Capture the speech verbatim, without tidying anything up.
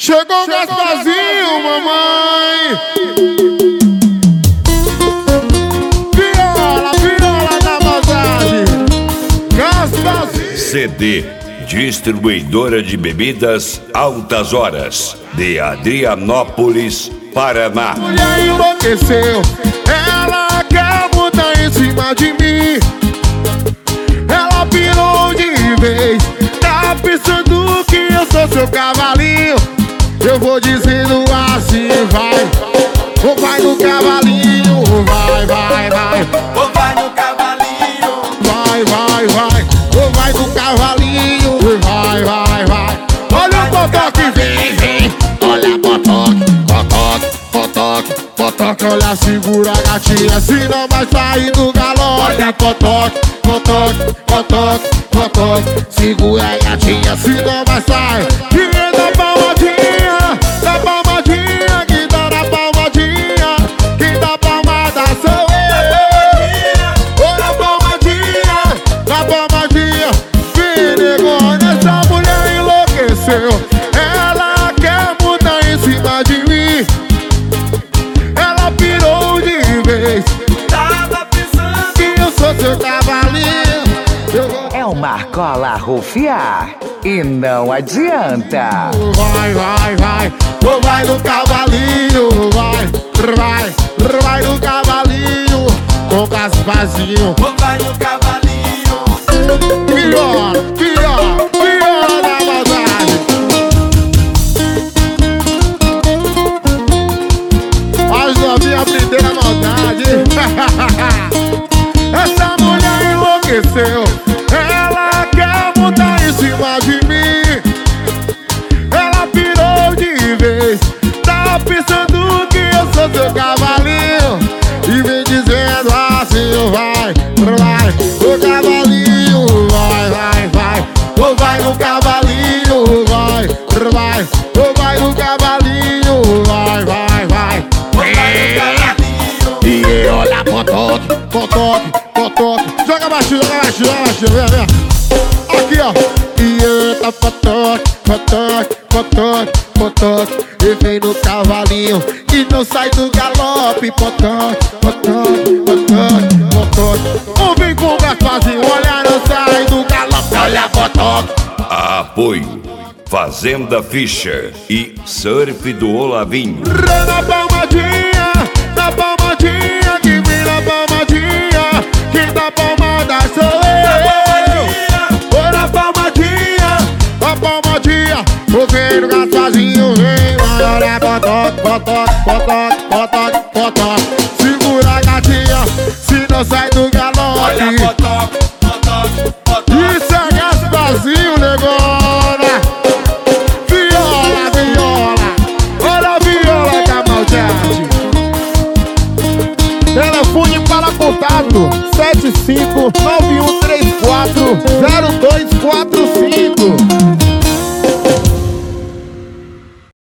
Chegou o Gasparzinho, mamãe. Viola, viola da maldade. Gasparzinho. C D, distribuidora de bebidas Altas Horas, de Adrianópolis, Paraná. A mulher enlouqueceu, ela quer botar em cima de mim. Ela pirou de vez, tá pensando que eu sou seu cavalinho. Eu vou dizendo assim, vai, ou vai no cavalinho, vai, vai, vai, ou vai no cavalinho, vai, vai, vai, ou vai no cavalinho, vai, vai, vai. Olha o botão que vem, vem, olha botoque, botoque, botoque, botoque, olha, segura a gatinha, se não vai sair do galope. Olha botoque, botoque, botoque, botoque, segura a gatinha, se não vai sair. E da palmadinha, da palmadinha, que dá na palmadinha, quem dá palmada sou eu. Ô, na palmadinha, na palmadinha, vem negona, essa mulher enlouqueceu. Ela quer mudar em cima de mim. Ela pirou de vez, tava pensando que eu sou seu cavalinho. É uma cola rufiar e não adianta. Vai, vai, vai, ou vai no cavalinho, vai, vai, vai no cavalinho, com Gasparzinho. ou vai no cavalinho, Pior, pior, pior da maldade. As novinhas aprenderam a maldade. Essa mulher enlouqueceu, ela quer montar em cima de mim. Ela pirou de vez, tá pensando que eu sou seu cavalinho. E vem dizendo assim, vai, vai, o cavalinho, vai, vai, vai, ou vai no cavalinho, vai, vai, ou vai no cavalinho, vai, vai, vai, ou vai no cavalinho. e olha, botoque, botoque, botoque, joga baixo, joga baixo, joga baixo, vem, vem, aqui ó, e eita, botoque, botoque, botoque, botoque, e vem no cavalinho, e não sai do galope, botoque, botoque, botoque, botoque, ou vem com o Gasparzinho, olha, não sai do galope, olha, botoque. Apoio Fazenda Fischer e Surf do Olavinho. Na palmadinha, na palmadinha, que vem na palmadinha, quem dá palmada sou eu. Ô, na palmadinha, na palmadinha, o vem no Gasparzinho, vem, vai, olha, botoque, botoque, botoque, botoque, botoque, segura a gatinha, se não sai do Olha galope. botoque, botoque, botoque. Isso é Gasparzinho, negona. Viola, viola, olha a viola da maldade. Telefone para contato sete cinco nove um três quatro zero dois quatro